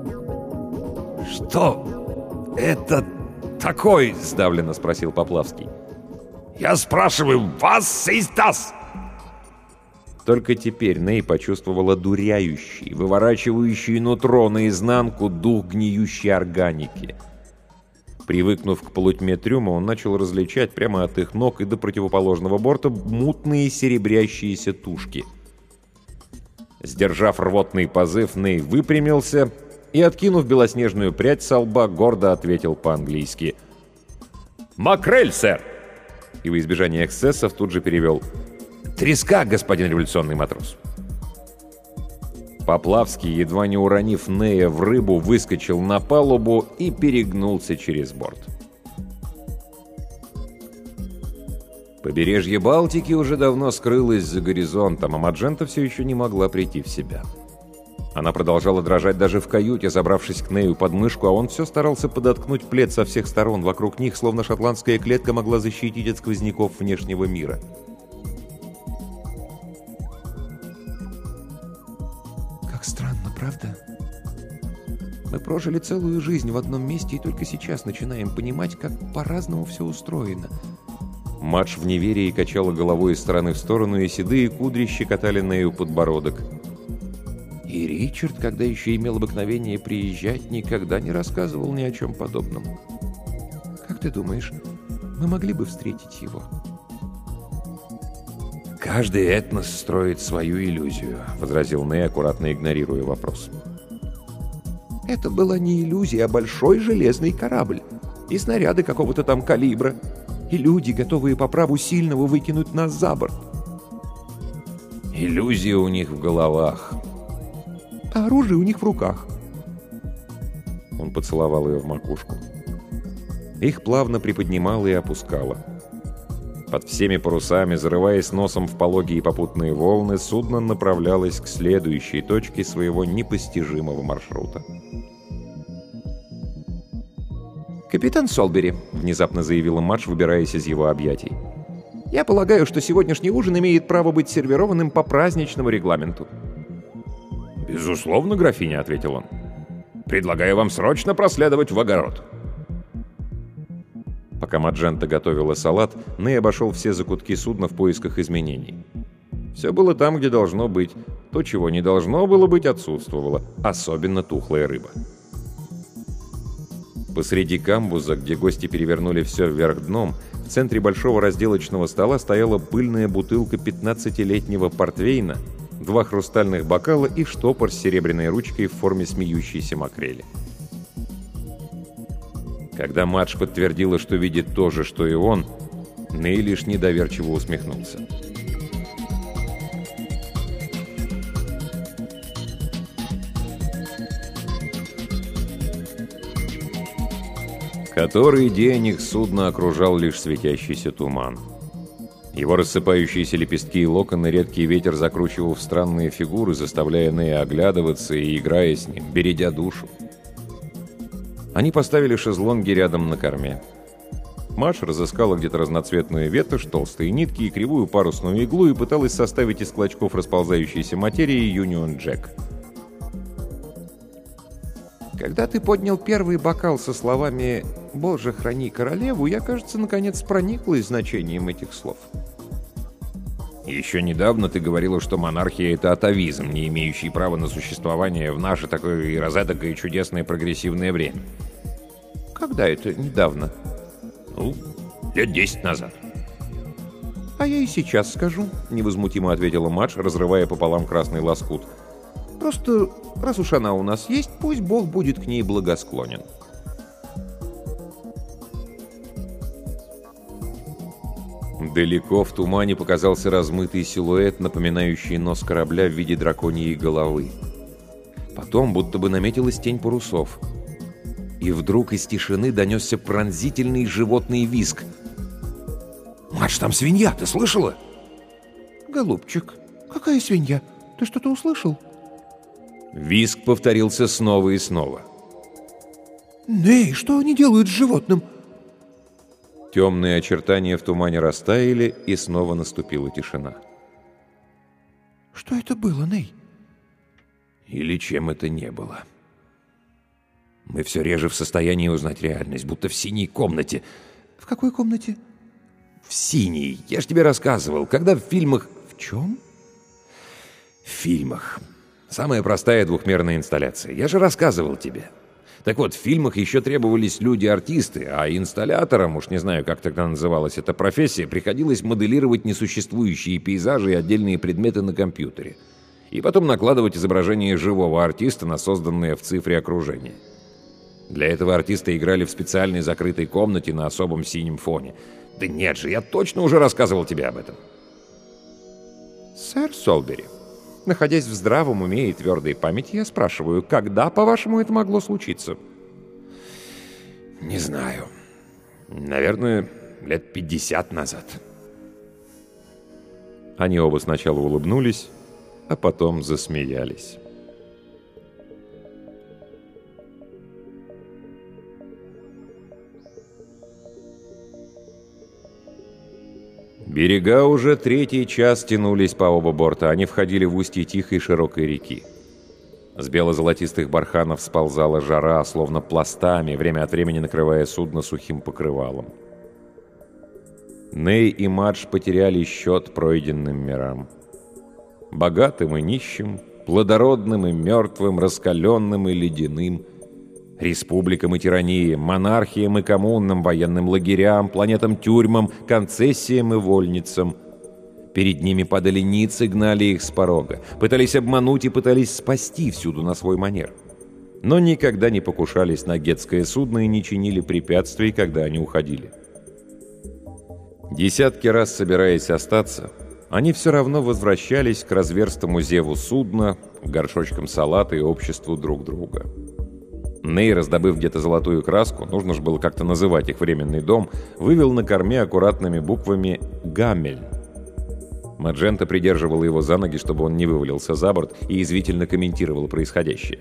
«Что это такое?» — сдавленно спросил Поплавский. «Я спрашиваю, вас есть das?» Только теперь Ней почувствовал одуряющий, выворачивающий нутро наизнанку дух гниющей органики. Привыкнув к полутьме трюма, он начал различать прямо от их ног и до противоположного борта мутные серебрящиеся тушки. Сдержав рвотный позыв, Ней выпрямился и, откинув белоснежную прядь со лба, гордо ответил по-английски: «Макрель, сэр!» И во избежание эксцессов тут же перевел: «Треска, господин революционный матрос!» Поплавский, едва не уронив Нея в рыбу, выскочил на палубу и перегнулся через борт. Побережье Балтики уже давно скрылось за горизонтом, а Маджента все еще не могла прийти в себя. Она продолжала дрожать даже в каюте, забравшись к Нею под мышку, а он все старался подоткнуть плед со всех сторон вокруг них, словно шотландская клетка могла защитить от сквозняков внешнего мира. Странно, правда? Мы прожили целую жизнь в одном месте и только сейчас начинаем понимать, как по-разному все устроено. Мадж в неверии качала головой из стороны в сторону, и седые кудри щекотали Нею подбородок. И Ричард, когда еще имел обыкновение приезжать, никогда не рассказывал ни о чем подобном. Как ты думаешь, мы могли бы встретить его? «Каждый этнос строит свою иллюзию», — возразил Ней, аккуратно игнорируя вопрос. Это была не иллюзия, а большой железный корабль. И снаряды какого-то там калибра. И люди, готовые по праву сильного выкинуть нас за борт. «Иллюзия у них в головах». А оружие у них в руках. Он поцеловал ее в макушку. Их плавно приподнимало и опускало. Под всеми парусами, зарываясь носом в пологие попутные волны, судно направлялось к следующей точке своего непостижимого маршрута. «Капитан Солбери», — внезапно заявила Мадж, выбираясь из его объятий, — «я полагаю, что сегодняшний ужин имеет право быть сервированным по праздничному регламенту». «Безусловно, графиня», — ответил он. «Предлагаю вам срочно проследовать в огород». Пока Маджента готовила салат, Ней обошел все закутки судна в поисках изменений. Все было там, где должно быть. То, чего не должно было быть, отсутствовало. Особенно тухлая рыба. Посреди камбуза, где гости перевернули все вверх дном, в центре большого разделочного стола стояла пыльная бутылка 15-летнего портвейна, 2 хрустальных бокала и штопор с серебряной ручкой в форме смеющейся макрели. Когда Мадж подтвердила, что видит то же, что и он, Ней лишь недоверчиво усмехнулся. Который день их судно окружал лишь светящийся туман. Его рассыпающиеся лепестки и локоны редкий ветер закручивал в странные фигуры, заставляя Нея оглядываться и, играя с ним, бередя душу. Они поставили шезлонги рядом на корме. Мадж разыскала где-то разноцветную ветошь, толстые нитки и кривую парусную иглу и пыталась составить из клочков расползающейся материи Юнион Джек. Когда ты поднял первый бокал со словами «Боже, храни королеву», я, кажется, наконец прониклась значением этих слов. Еще недавно ты говорила, что монархия — это атавизм, не имеющий права на существование в наше такое и розетокое чудесное прогрессивное время. Когда это недавно? Ну, лет 10 назад. А я и сейчас скажу, невозмутимо ответила Мадж, разрывая пополам красный лоскут. Просто, раз уж она у нас есть, пусть Бог будет к ней благосклонен. Далеко в тумане показался размытый силуэт, напоминающий нос корабля в виде драконьей головы. Потом будто бы наметилась тень парусов. И вдруг из тишины донесся пронзительный животный визг. «Мадж, там свинья, ты слышала?» «Голубчик, какая свинья? Ты что-то услышал?» Визг повторился снова и снова. «Ней, что они делают с животным?» Темные очертания в тумане растаяли, и снова наступила тишина. «Что это было, Ней?» Или чем это не было. Мы все реже в состоянии узнать реальность, будто в синей комнате. «В какой комнате?» В синей. Я ж тебе рассказывал. Когда в фильмах... В чем? В фильмах. Самая простая двухмерная инсталляция. Я же рассказывал тебе. Так вот, в фильмах еще требовались люди-артисты, а инсталляторам, уж не знаю, как тогда называлась эта профессия, приходилось моделировать несуществующие пейзажи и отдельные предметы на компьютере. И потом накладывать изображение живого артиста на созданное в цифре окружение. Для этого артисты играли в специальной закрытой комнате на особом синем фоне. Да нет же, я точно уже рассказывал тебе об этом. Сэр Солбери, находясь в здравом уме и твердой памяти, я спрашиваю, когда, по-вашему, это могло случиться? Не знаю. Наверное, лет 50 назад. Они оба сначала улыбнулись, а потом засмеялись. Берега уже третий час тянулись по оба борта. Они входили в устье тихой широкой реки. С бело-золотистых барханов сползала жара, словно пластами, время от времени накрывая судно сухим покрывалом. Ней и Мадж потеряли счет пройденным мирам. Богатым и нищим, плодородным и мертвым, раскаленным и ледяным, республикам и тираниям, монархиям и коммунам, военным лагерям, планетам-тюрьмам, концессиям и вольницам, Перед ними падали ниц и гнали их с порога. Пытались обмануть и пытались спасти всюду на свой манер. Но никогда не покушались на гетское судно и не чинили препятствий, когда они уходили. Десятки раз собираясь остаться, они все равно возвращались к разверстому зеву судна, горшочкам салата и обществу друг друга. Ней, раздобыв где-то золотую краску, нужно же было как-то называть их временный дом, вывел на корме аккуратными буквами «Гаммель». Маджента придерживала его за ноги, чтобы он не вывалился за борт, и язвительно комментировал происходящее.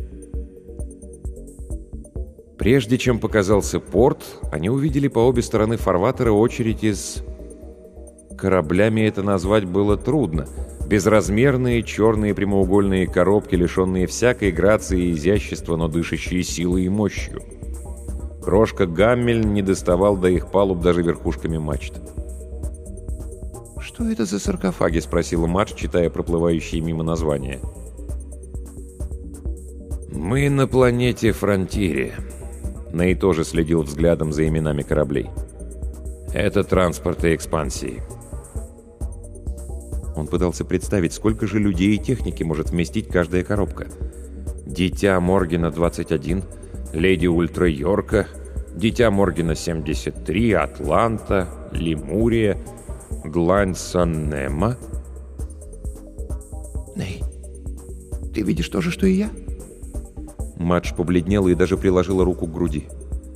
Прежде чем показался порт, они увидели по обе стороны фарватера очередь из... Кораблями это назвать было трудно. Безразмерные черные прямоугольные коробки, лишенные всякой грации и изящества, но дышащие силой и мощью. Крошка Гаммель не доставал до их палуб даже верхушками мачт. «Что это за саркофаги?» — спросила Мадж, читая проплывающие мимо названия. «Мы на планете Фронтире». Ней тоже следил взглядом за именами кораблей. «Это транспорт и экспансии». Он пытался представить, сколько же людей и техники может вместить каждая коробка. Дитя Моргена 21, Леди Ультра Йорка, Дитя Моргена 73, Атланта, Лемурия, Длань Саннема. Ней, ты видишь то же, что и я? Мадж побледнела и даже приложила руку к груди.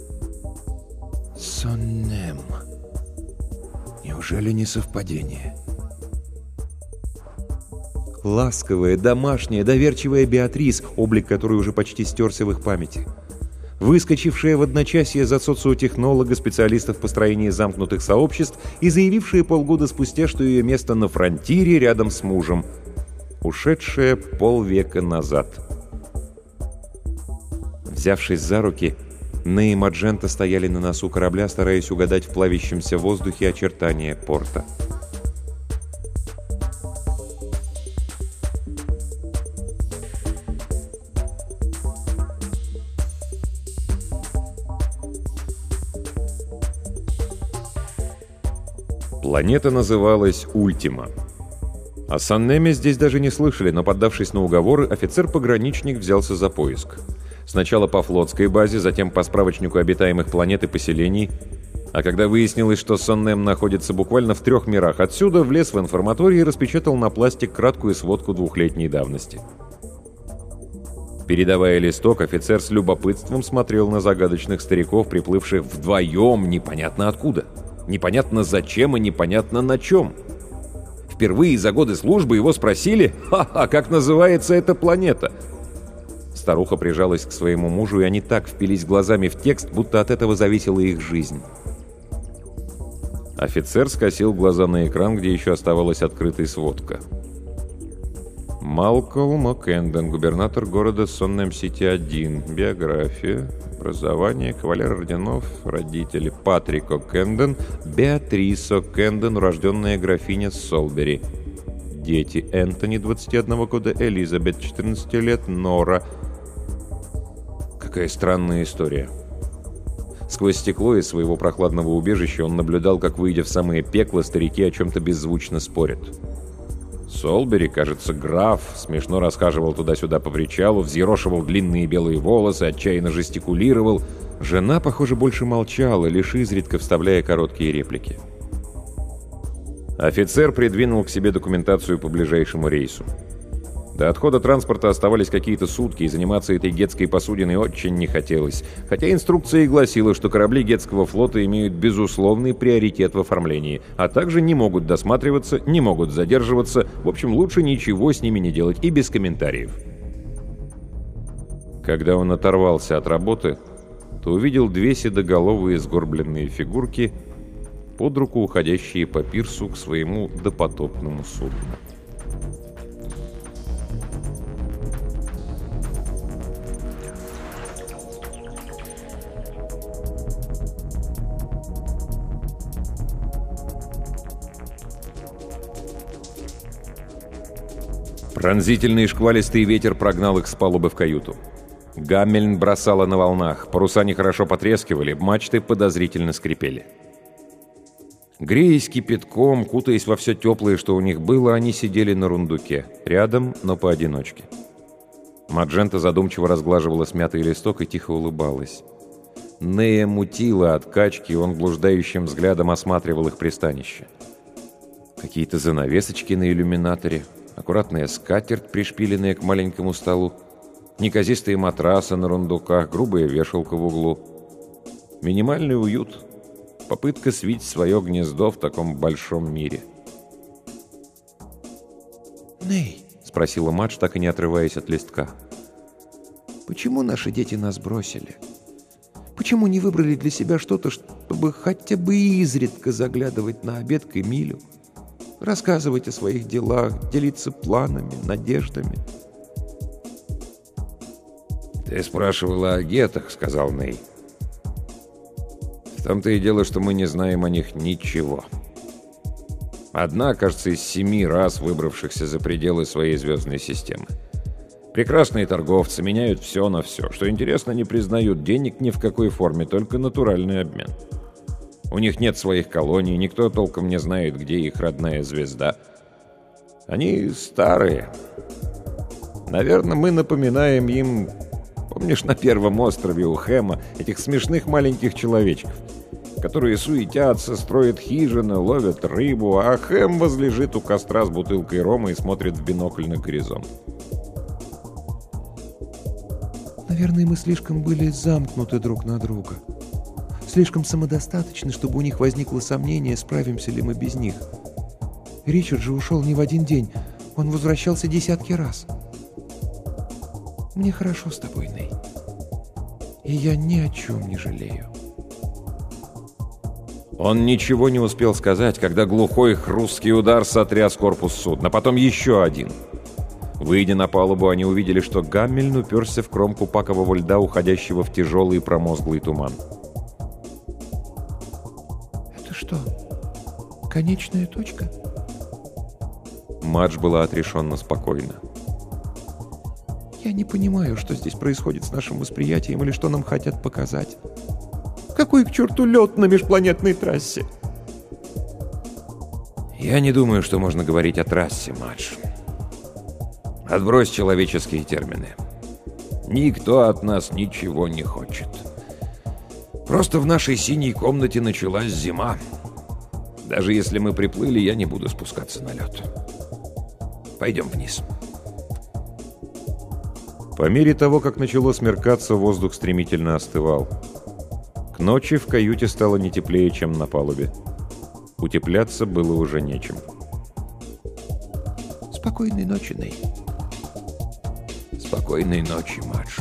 Соннем. Неужели не совпадение? Ласковая, домашняя, доверчивая Беатрис, облик которой уже почти стерся в их памяти. Выскочившая в одночасье за социотехнолога, специалистов в построении замкнутых сообществ и заявившая полгода спустя, что ее место на Фронтире рядом с мужем. Ушедшая полвека назад. Взявшись за руки, Ней и Маджента стояли на носу корабля, стараясь угадать в плавящемся воздухе очертания порта. Планета называлась Ультима. О Саннеме здесь даже не слышали, но, поддавшись на уговоры, офицер-пограничник взялся за поиск. Сначала по флотской базе, затем по справочнику обитаемых планет и поселений. А когда выяснилось, что Саннем находится буквально в 3 мирах отсюда, влез в информаторий и распечатал на пластик краткую сводку 2-летней давности. Передавая листок, офицер с любопытством смотрел на загадочных стариков, приплывших вдвоем непонятно откуда. Непонятно зачем и непонятно на чем. Впервые за годы службы его спросили: «Ха-ха, как называется эта планета?» Старуха прижалась к своему мужу, и они так впились глазами в текст, будто от этого зависела их жизнь. Офицер скосил глаза на экран, где еще оставалась открытой сводка. Малкольм О'Кенден, губернатор города Соннем-Сити-1. Биография. Образование. Кавалер орденов. Родители. Патрик О'Кенден. Беатрис О'Кенден, урожденная графиня Солбери. Дети. Энтони, 21 года. Элизабет, 14 лет. Нора. Какая странная история. Сквозь стекло из своего прохладного убежища он наблюдал, как, выйдя в самое пекло, старики о чем-то беззвучно спорят. Солбери, кажется, граф, смешно расхаживал туда-сюда по причалу, взъерошивал длинные белые волосы, отчаянно жестикулировал. Жена, похоже, больше молчала, лишь изредка вставляя короткие реплики. Офицер придвинул к себе документацию по ближайшему рейсу. До отхода транспорта оставались какие-то сутки, и заниматься этой гетской посудиной очень не хотелось. Хотя инструкция и гласила, что корабли гетского флота имеют безусловный приоритет в оформлении, а также не могут досматриваться, не могут задерживаться. В общем, лучше ничего с ними не делать и без комментариев. Когда он оторвался от работы, то увидел 2 седоголовые сгорбленные фигурки, под руку уходящие по пирсу к своему допотопному судну. Пронзительный шквалистый ветер прогнал их с палубы в каюту. Гаммельн бросала на волнах, паруса нехорошо потрескивали, мачты подозрительно скрипели. Греясь кипятком, кутаясь во все теплое, что у них было, они сидели на рундуке, рядом, но поодиночке. Маджента задумчиво разглаживала смятый листок и тихо улыбалась. Нея мутила от качки, и он блуждающим взглядом осматривал их пристанище. Какие-то занавесочки на иллюминаторе, аккуратная скатерть, пришпиленная к маленькому столу, неказистые матрасы на рундуках, грубая вешалка в углу. Минимальный уют. Попытка свить свое гнездо в таком большом мире. «Ней», — спросила Мадж, так и не отрываясь от листка, — «почему наши дети нас бросили? Почему не выбрали для себя что-то, чтобы хотя бы изредка заглядывать на обед к Эмилю, рассказывать о своих делах, делиться планами, надеждами?» «Ты спрашивала о гетах», — сказал Ней. «В том-то и дело, что мы не знаем о них ничего. Одна, кажется, из 7 рас, выбравшихся за пределы своей звездной системы. Прекрасные торговцы, меняют все на все. Что интересно, не признают денег ни в какой форме, только натуральный обмен. У них нет своих колоний, никто толком не знает, где их родная звезда. Они старые. Наверное, мы напоминаем им... Помнишь, на первом острове у Хэма этих смешных маленьких человечков, которые суетятся, строят хижины, ловят рыбу, а Хэм возлежит у костра с бутылкой рома и смотрит в бинокль на горизонт. Наверное, мы слишком были замкнуты друг на друга. Слишком самодостаточны, чтобы у них возникло сомнение, справимся ли мы без них. Ричард же ушел не в один день. Он возвращался десятки раз. Мне хорошо с тобой, Ней. И я ни о чем не жалею. Он ничего не успел сказать, когда глухой хрусткий удар сотряс корпус судна, потом еще один. Выйдя на палубу, они увидели, что Гаммельн уперся в кромку пакового льда, уходящего в тяжелый промозглый туман. Это что, конечная точка? Мадж была отрешенно спокойна. Я не понимаю, что здесь происходит с нашим восприятием или что нам хотят показать. Какой к черту лед на межпланетной трассе? Я не думаю, что можно говорить о трассе, Мадж. Отбрось человеческие термины. Никто от нас ничего не хочет. Просто в нашей синей комнате началась зима. Даже если мы приплыли, я не буду спускаться на лед. Пойдем вниз. По мере того, как начало смеркаться, воздух стремительно остывал. К ночи в каюте стало не теплее, чем на палубе. Утепляться было уже нечем. Спокойной ночи, Ней. Спокойной ночи, Мадж.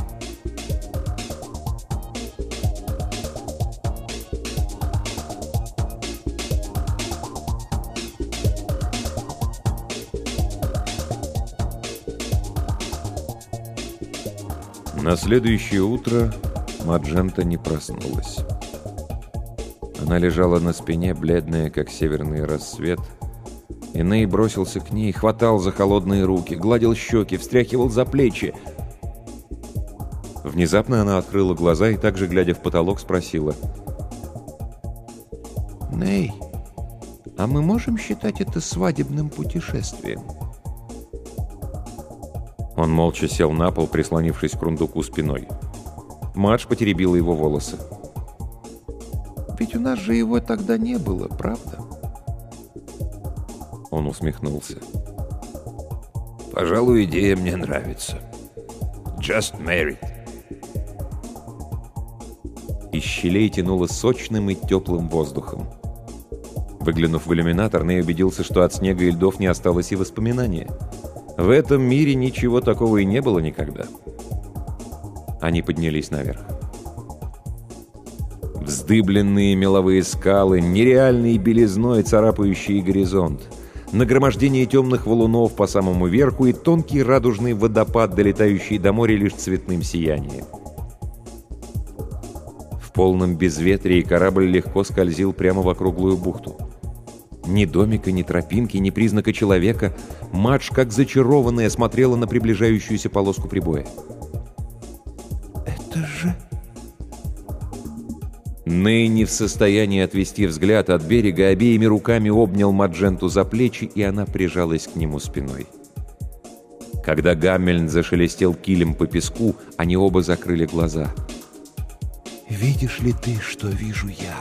На следующее утро Маджента не проснулась. Она лежала на спине, бледная, как северный рассвет. И Ней бросился к ней, хватал за холодные руки, гладил щеки, встряхивал за плечи. Внезапно она открыла глаза и, также глядя в потолок, спросила: Ней, а мы можем считать это свадебным путешествием? Он молча сел на пол, прислонившись к рундуку спиной. Мадж потеребила его волосы. Ведь у нас же его тогда не было, правда? Он усмехнулся. Пожалуй, идея мне нравится. Just married. Из щелей тянуло сочным и теплым воздухом. Выглянув в иллюминатор, Ней убедился, что от снега и льдов не осталось и воспоминания. В этом мире ничего такого и не было никогда. Они поднялись наверх. Вздыбленные меловые скалы, нереальной белизной царапающие горизонт, нагромождение темных валунов по самому верху и тонкий радужный водопад, долетающий до моря лишь цветным сиянием. В полном безветрии корабль легко скользил прямо в округлую бухту. Ни домика, ни тропинки, ни признака человека. Мадж, как зачарованная, смотрела на приближающуюся полоску прибоя. Это же... Ней не в состоянии отвести взгляд от берега, обеими руками обнял Мадженту за плечи, и она прижалась к нему спиной. Когда Гаммельн зашелестел килем по песку, они оба закрыли глаза. «Видишь ли ты, что вижу я?»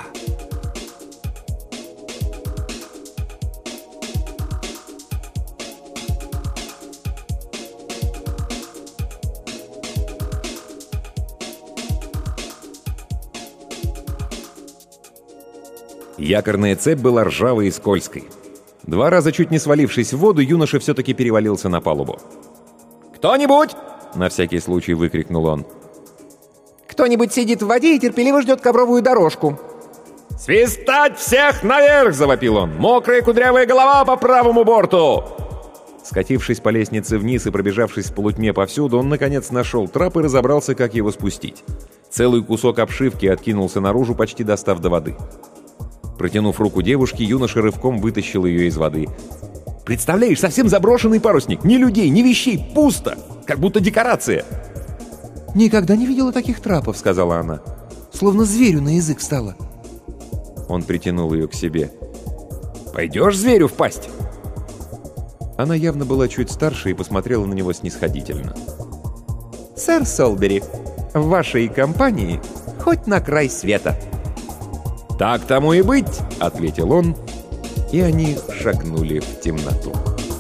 Якорная цепь была ржавой и скользкой. 2 раза чуть не свалившись в воду, юноша все-таки перевалился на палубу. «Кто-нибудь!» — на всякий случай выкрикнул он. «Кто-нибудь сидит в воде и терпеливо ждет ковровую дорожку». «Свистать всех наверх!» — завопил он. «Мокрая кудрявая голова по правому борту!» Скатившись по лестнице вниз и пробежавшись в полутьме повсюду, он, наконец, нашел трап и разобрался, как его спустить. Целый кусок обшивки откинулся наружу, почти достав до воды. Протянув руку девушке, юноша рывком вытащил ее из воды. «Представляешь, совсем заброшенный парусник! Ни людей, ни вещей! Пусто! Как будто декорация!» «Никогда не видела таких трапов», — сказала она. «Словно зверю на язык стало». Он притянул ее к себе. «Пойдешь зверю в пасть?» Она явно была чуть старше и посмотрела на него снисходительно. «Сэр Солбери, в вашей компании хоть на край света». «Так тому и быть», — ответил он, и они шагнули в темноту.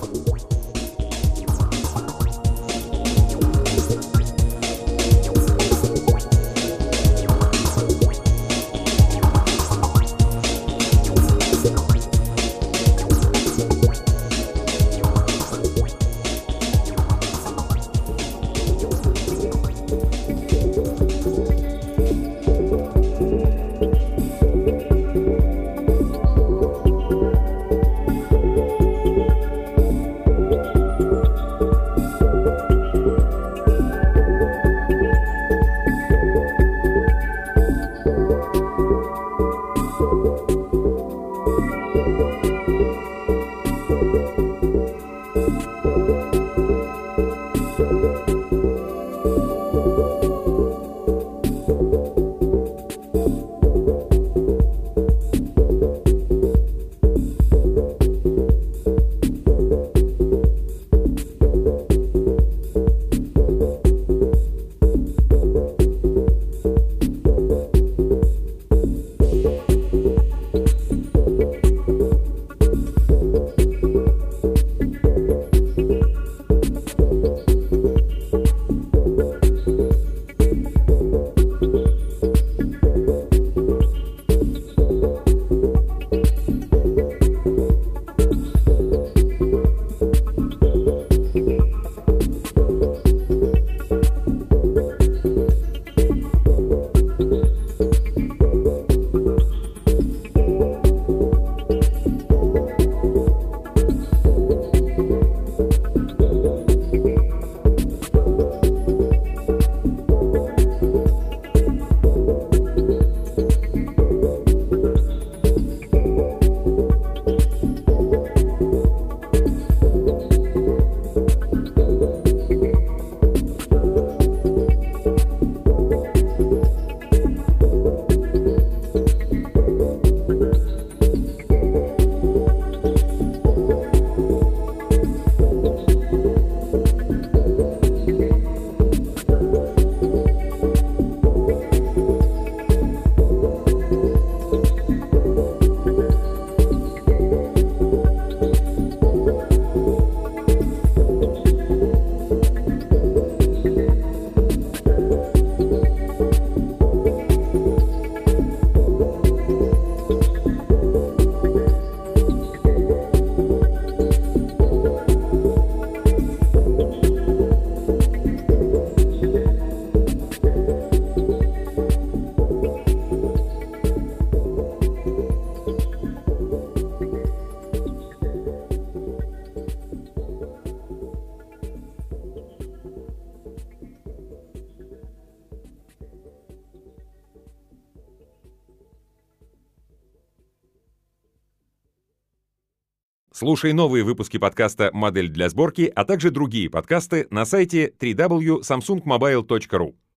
Слушай новые выпуски подкаста «Модель для сборки», а также другие подкасты на сайте www.samsungmobile.ru.